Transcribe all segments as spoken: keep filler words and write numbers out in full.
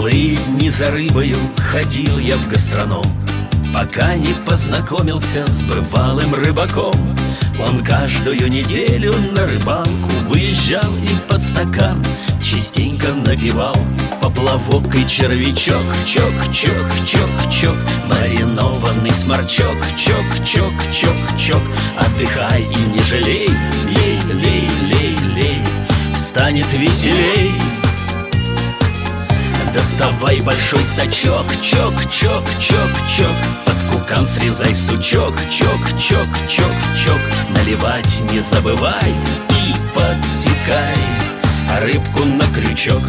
Целые дни за рыбою ходил я в гастроном, пока не познакомился с бывалым рыбаком. Он каждую неделю на рыбалку выезжал и под стакан частенько напивал поплавок и червячок. Чок, чок, чок, чок, маринованный сморчок. Чок, чок, чок, чок, отдыхай и не жалей. Лей, лей, лей, лей, станет веселей. Доставай большой сачок. Чок, чок, чок, чок, под кукан срезай сучок. Чок, чок, чок, чок, наливать не забывай и подсекай рыбку на крючок.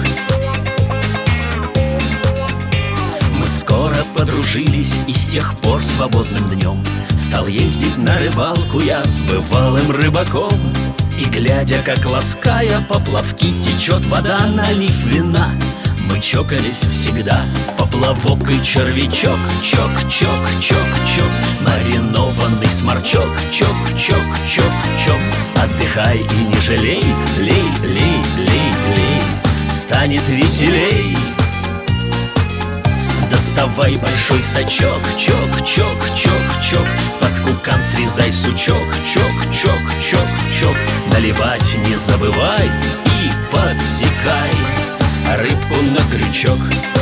Мы скоро подружились, и с тех пор свободным днем стал ездить на рыбалку я с бывалым рыбаком. И глядя, как лаская поплавки течет вода, налив вина, мы чокались всегда, поплавок и червячок. Чок, чок, чок, чок, маринованный сморчок. Чок, чок, чок, чок, отдыхай и не жалей. Лей, лей, лей, лей, станет веселей. Доставай большой сачок. Чок, чок, чок, чок, под кукан срезай сучок. Чок, чок, чок, чок, наливать не забывай и подсекай рыбку на крючок.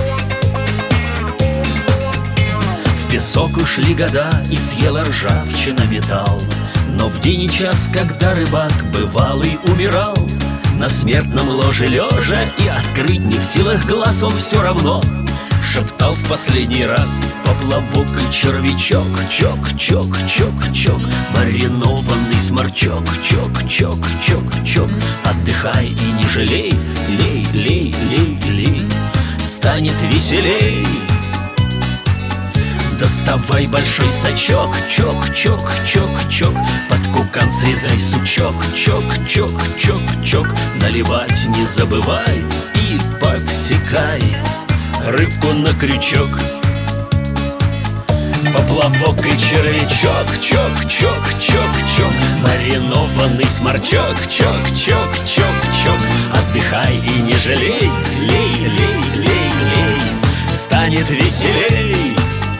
В песок ушли года, и съела ржавчина металл. Но в день и час, когда рыбак бывалый умирал, на смертном ложе лежа и открыть не в силах глаз, он все равно шептал в последний раз поплавок и червячок. Чок, чок, чок, чок, маринованный сморчок. Чок, чок, чок, чок, отдыхай и не жалей. Лей, лей, лей, лей, станет веселей. Доставай большой сачок. Чок, чок, чок, чок, под кукан срезай сучок. Чок, чок, чок, чок, наливать не забывай и подсекай рыбку на крючок. Поплавок и червячок. Чок, чок, чок, чок, маринованный сморчок. Чок, чок, чок, чок, отдыхай и не жалей. Лей, лей, лей, лей, станет веселей.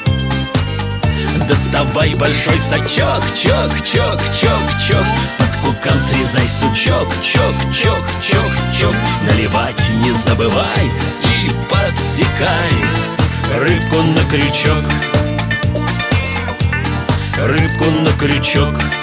Доставай большой сачок. Чок, чок, чок, чок, под кукан срезай сучок. Чок, чок, чок, чок, наливать не забывай и подсекай рыбку на крючок. Рыбку на крючок.